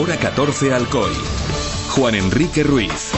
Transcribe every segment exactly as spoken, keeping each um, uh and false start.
Hora catorce Alcoy. Juan Enrique Ruiz.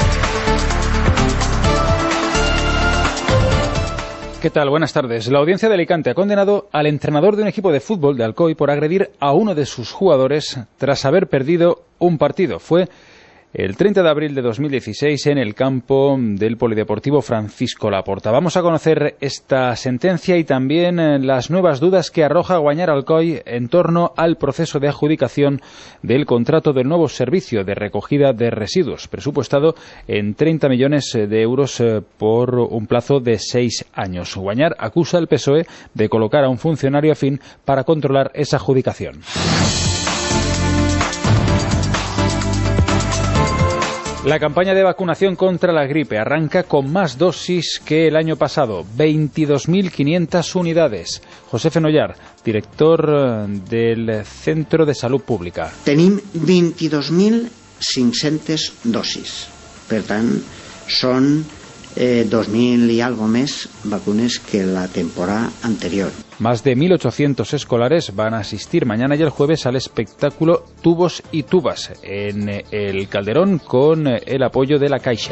¿Qué tal? Buenas tardes. La audiencia de Alicante ha condenado al entrenador de un equipo de fútbol de Alcoy por agredir a uno de sus jugadores tras haber perdido un partido. Fue el treinta de abril de dos mil dieciséis en el campo del Polideportivo Francisco Laporta. Vamos a conocer esta sentencia y también las nuevas dudas que arroja Guañar Alcoy en torno al proceso de adjudicación del contrato del nuevo servicio de recogida de residuos, presupuestado en treinta millones de euros por un plazo de seis años. Guañar acusa al P S O E de colocar a un funcionario afín para controlar esa adjudicación. La campaña de vacunación contra la gripe arranca con más dosis que el año pasado, veintidós mil quinientas unidades. José Fenollar, director del Centro de Salud Pública. Tenim veintidós mil cinc-centes dosis. Per tant, són eh, dos mil i algo més vacunes que la temporada anterior. Más de mil ochocientos escolares van a asistir mañana y el jueves al espectáculo Tubos y Tubas en el Calderón con el apoyo de la Caixa.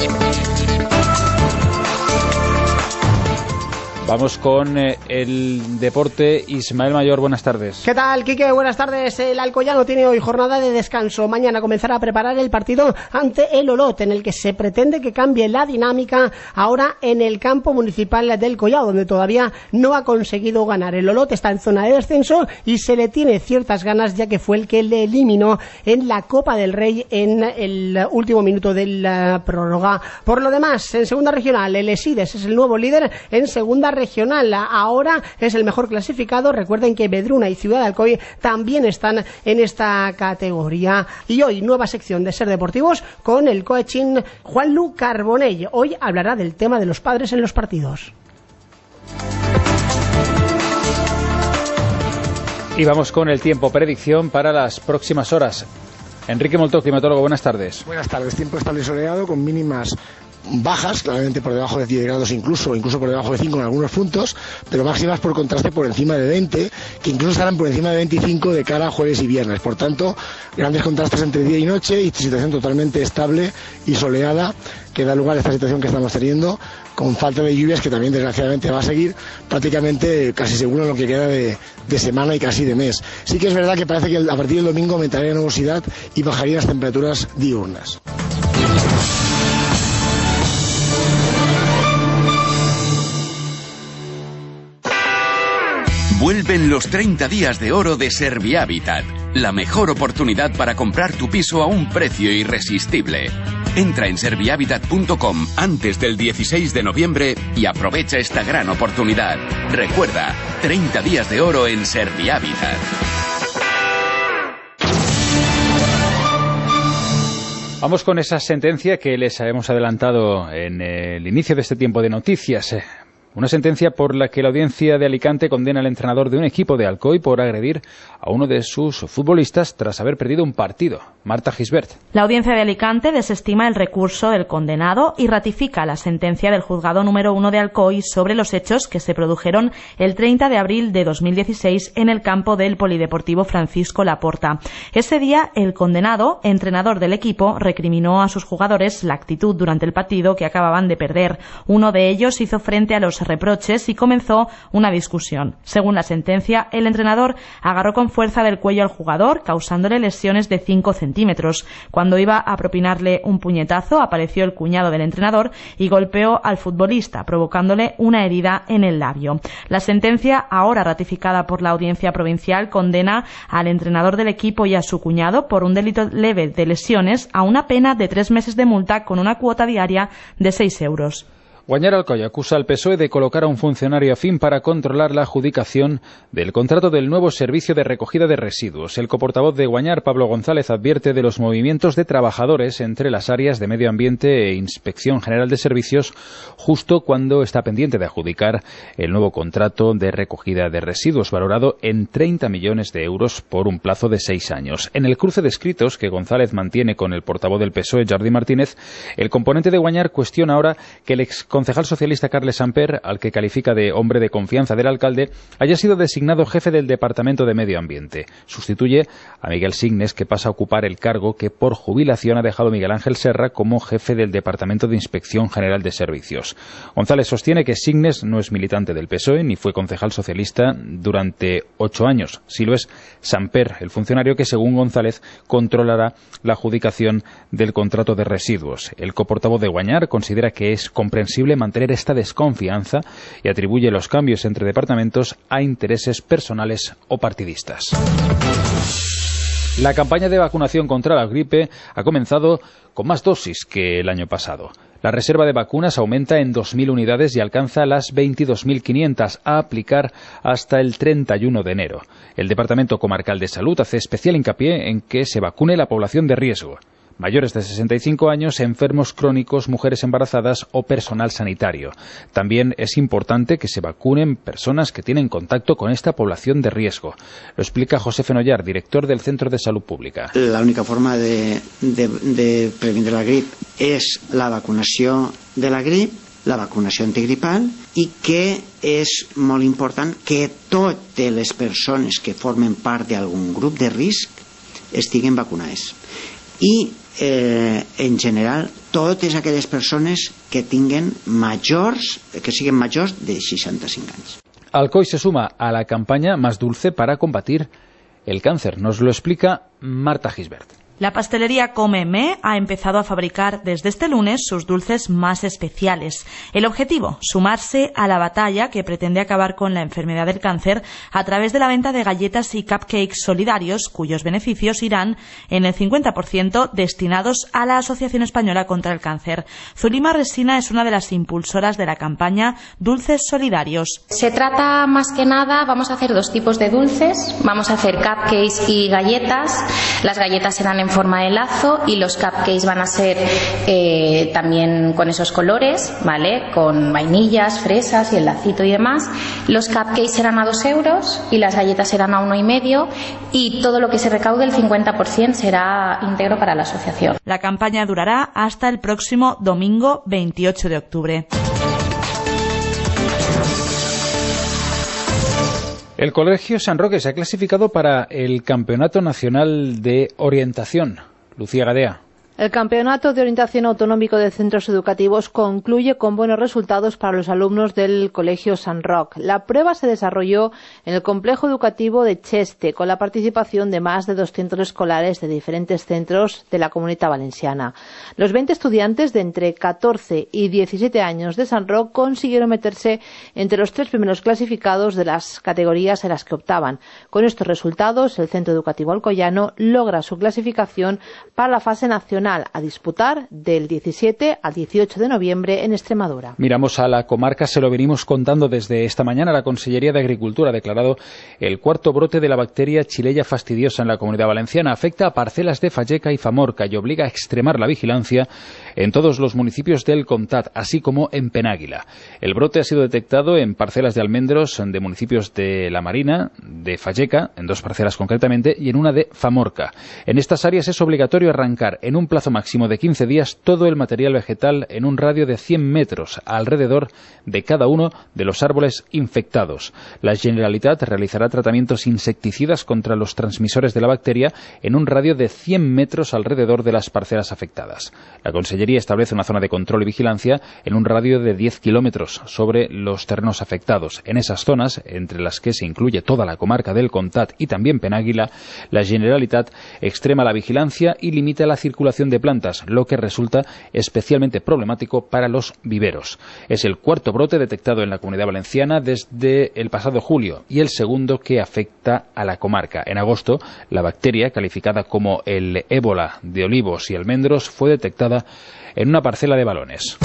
Vamos con eh, el deporte. Ismael Mayor, buenas tardes. ¿Qué tal, Quique? Buenas tardes. El Alcoyano tiene hoy jornada de descanso. Mañana comenzará a preparar el partido ante el Olot, en el que se pretende que cambie la dinámica ahora en el campo municipal del Collado, donde todavía no ha conseguido ganar. El Olot está en zona de descenso y se le tiene ciertas ganas, ya que fue el que le eliminó en la Copa del Rey en el último minuto de la prórroga. Por lo demás, en segunda regional, el Esides es el nuevo líder en segunda regional. Ahora es el mejor clasificado. Recuerden que Vedruna y Ciudad de Alcoy también están en esta categoría. Y hoy nueva sección de Ser Deportivos con el coaching Juanlu Carbonell. Hoy hablará del tema de los padres en los partidos. Y vamos con el tiempo, predicción para las próximas horas. Enrique Moltó, climatólogo, buenas tardes. Buenas tardes. Tiempo estable y soleado con mínimas bajas, claramente por debajo de diez grados incluso, incluso por debajo de cinco en algunos puntos, pero máximas por contraste por encima de veinte, que incluso estarán por encima de veinticinco de cara a jueves y viernes. Por tanto, grandes contrastes entre día y noche y situación totalmente estable y soleada que da lugar a esta situación que estamos teniendo, con falta de lluvias que también desgraciadamente va a seguir prácticamente casi seguro en lo que queda de, de semana y casi de mes. Sí que es verdad que parece que a partir del domingo aumentaría la nubosidad y bajarían las temperaturas diurnas. Vuelven los treinta días de oro de Servihabitat, la mejor oportunidad para comprar tu piso a un precio irresistible. Entra en servihabitat punto com antes del dieciséis de noviembre y aprovecha esta gran oportunidad. Recuerda, treinta días de oro en Servihabitat. Vamos con esa sentencia que les hemos adelantado en el inicio de este tiempo de noticias. Una sentencia por la que la audiencia de Alicante condena al entrenador de un equipo de Alcoy por agredir a uno de sus futbolistas tras haber perdido un partido. Marta Gisbert. La audiencia de Alicante desestima el recurso del condenado y ratifica la sentencia del juzgado número uno de Alcoy sobre los hechos que se produjeron el treinta de abril de dos mil dieciséis en el campo del Polideportivo Francisco Laporta. Ese día, el condenado, entrenador del equipo, recriminó a sus jugadores la actitud durante el partido que acababan de perder. Uno de ellos hizo frente a los reproches y comenzó una discusión. Según la sentencia, el entrenador agarró con fuerza del cuello al jugador, causándole lesiones de cinco centímetros. Cuando iba a propinarle un puñetazo, apareció el cuñado del entrenador y golpeó al futbolista, provocándole una herida en el labio. La sentencia, ahora ratificada por la Audiencia Provincial, condena al entrenador del equipo y a su cuñado por un delito leve de lesiones a una pena de tres meses de multa con una cuota diaria de seis euros. Guañar Alcoy acusa al P S O E de colocar a un funcionario afín para controlar la adjudicación del contrato del nuevo servicio de recogida de residuos. El coportavoz de Guañar, Pablo González, advierte de los movimientos de trabajadores entre las áreas de Medio Ambiente e Inspección General de Servicios justo cuando está pendiente de adjudicar el nuevo contrato de recogida de residuos, valorado en treinta millones de euros por un plazo de seis años. En el cruce de escritos que González mantiene con el portavoz del P S O E, Jordi Martínez, el componente de Guañar cuestiona ahora que el ex concejal socialista Carles Samper, al que califica de hombre de confianza del alcalde, haya sido designado jefe del Departamento de Medio Ambiente. Sustituye a Miguel Signes, que pasa a ocupar el cargo que por jubilación ha dejado Miguel Ángel Serra como jefe del Departamento de Inspección General de Servicios. González sostiene que Signes no es militante del P S O E ni fue concejal socialista durante ocho años. Si lo es Samper, el funcionario que, según González, controlará la adjudicación del contrato de residuos. El coportavoz de Guañar considera que es comprensible mantener esta desconfianza y atribuye los cambios entre departamentos a intereses personales o partidistas. La campaña de vacunación contra la gripe ha comenzado con más dosis que el año pasado. La reserva de vacunas aumenta en dos mil unidades y alcanza las veintidós mil quinientas a aplicar hasta el treinta y uno de enero. El Departamento Comarcal de Salud hace especial hincapié en que se vacune la población de riesgo: mayores de sesenta y cinco años, enfermos crónicos, mujeres embarazadas o personal sanitario. También es importante que se vacunen personas que tienen contacto con esta población de riesgo. Lo explica José Fenollar, director del Centro de Salud Pública. La única forma de, de, de prevenir la grip és la vacunació de la grip, la vacunació antigripal, i que és molt important que totes les persones que formen part d'algun grup de risc estiguen vacunades. I eh, en general totes aquelles persones que tinguen majors, que siguen majors de seixanta-cinc anys. Alcoy se suma a la campaña Más Dulce para combatir el cáncer. Nos lo explica Marta Gisbert. La pastelería Cómeme ha empezado a fabricar desde este lunes sus dulces más especiales. El objetivo, sumarse a la batalla que pretende acabar con la enfermedad del cáncer a través de la venta de galletas y cupcakes solidarios, cuyos beneficios irán en el cincuenta por ciento destinados a la Asociación Española contra el Cáncer. Zulima Resina es una de las impulsoras de la campaña Dulces Solidarios. Se trata más que nada, vamos a hacer dos tipos de dulces. Vamos a hacer cupcakes y galletas. Las galletas serán en en forma de lazo y los cupcakes van a ser eh, también con esos colores, ¿vale? Con vainillas, fresas y el lacito y demás. Los cupcakes serán a dos euros y las galletas serán a uno y medio, y todo lo que se recaude, el cincuenta por ciento, será íntegro para la asociación. La campaña durará hasta el próximo domingo veintiocho de octubre. El Colegio San Roque se ha clasificado para el Campeonato Nacional de Orientación. Lucía Gadea. El Campeonato de Orientación Autonómico de Centros Educativos concluye con buenos resultados para los alumnos del Colegio San Roque. La prueba se desarrolló en el complejo educativo de Cheste, con la participación de más de doscientos escolares de diferentes centros de la Comunidad Valenciana. Los veinte estudiantes de entre catorce y diecisiete años de San Roque consiguieron meterse entre los tres primeros clasificados de las categorías en las que optaban. Con estos resultados, el Centro Educativo Alcoyano logra su clasificación para la fase nacional a disputar del diecisiete al dieciocho de noviembre en Extremadura. Miramos a la comarca, se lo venimos contando desde esta mañana. La Consellería de Agricultura ha declarado el cuarto brote de la bacteria Xylella fastidiosa en la Comunidad Valenciana. Afecta a parcelas de Falleca y Famorca y obliga a extremar la vigilancia en todos los municipios del Comtat, así como en Penáguila. El brote ha sido detectado en parcelas de almendros de municipios de La Marina, de Falleca, en dos parcelas concretamente, y en una de Famorca. En estas áreas es obligatorio arrancar en un plazo máximo de quince días todo el material vegetal en un radio de cien metros alrededor de cada uno de los árboles infectados. La Generalitat realizará tratamientos insecticidas contra los transmisores de la bacteria en un radio de cien metros alrededor de las parcelas afectadas. La Consellería establece una zona de control y vigilancia en un radio de diez kilómetros sobre los terrenos afectados. En esas zonas, entre las que se incluye toda la comarca del Comtat y también Penáguila, la Generalitat extrema la vigilancia y limita la circulación de plantas, lo que resulta especialmente problemático para los viveros. Es el cuarto brote detectado en la Comunidad Valenciana desde el pasado julio y el segundo que afecta a la comarca. En agosto, la bacteria, calificada como el ébola de olivos y almendros, fue detectada en una parcela de balones.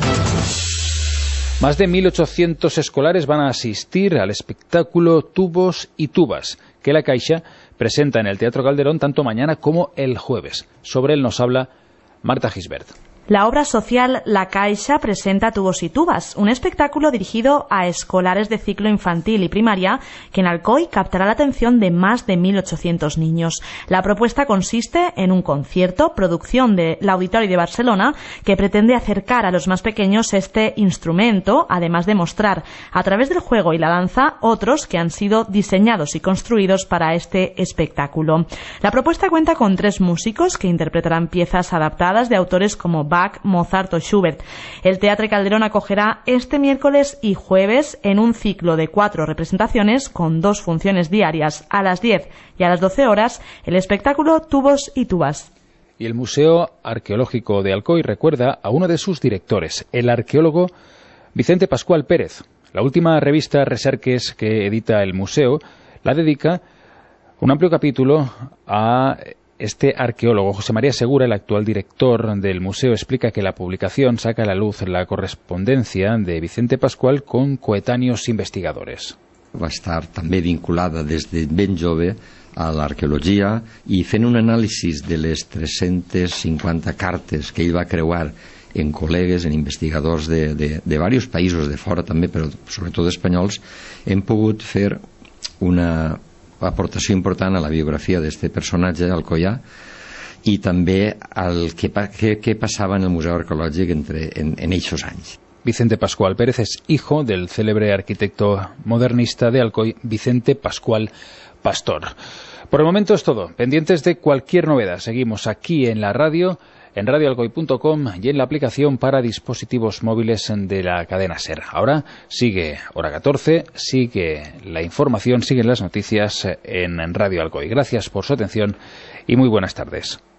Más de mil ochocientos escolares van a asistir al espectáculo Tubos y Tubas, que la Caixa presenta en el Teatro Calderón tanto mañana como el jueves. Sobre él nos habla Marta Gisbert. La obra social La Caixa presenta Tubos y Tubas, un espectáculo dirigido a escolares de ciclo infantil y primaria que en Alcoy captará la atención de más de mil ochocientos niños. La propuesta consiste en un concierto, producción del Auditori de Barcelona, que pretende acercar a los más pequeños este instrumento, además de mostrar a través del juego y la danza otros que han sido diseñados y construidos para este espectáculo. La propuesta cuenta con tres músicos que interpretarán piezas adaptadas de autores como Bach, Mozart o Schubert. El Teatre Calderón acogerá este miércoles y jueves en un ciclo de cuatro representaciones con dos funciones diarias a las diez y a las doce horas el espectáculo Tubos y Tubas. Y el Museo Arqueológico de Alcoy recuerda a uno de sus directores, el arqueólogo Vicente Pascual Pérez. La última revista Recerques que edita el museo la dedica un amplio capítulo a este arqueólogo. José María Segura, el actual director del museo, explica que la publicación saca a la luz la correspondencia de Vicente Pascual con coetáneos investigadores. Va estar també vinculada des de ben jove a l'arqueologia i fent un anàlisi de les tres-centes cinquanta cartes que ell va creuar en col·legues, en investigadors de, de, de diversos països de fora també, però sobretot espanyols, hem pogut fer una aportació important a la biografia d'este personatge alcoià i també al que, que, que passava en el Museu Arqueològic entre, en, en eixos anys. Vicente Pascual Pérez es hijo del célebre arquitecto modernista de Alcoy, Vicente Pascual Pastor. Por el momento es todo. Pendientes de cualquier novedad. Seguimos aquí en la radio, en radio alcoy punto com y en la aplicación para dispositivos móviles de la cadena SER. Ahora sigue hora catorce, sigue la información, siguen las noticias en Radio Alcoy. Gracias por su atención y muy buenas tardes.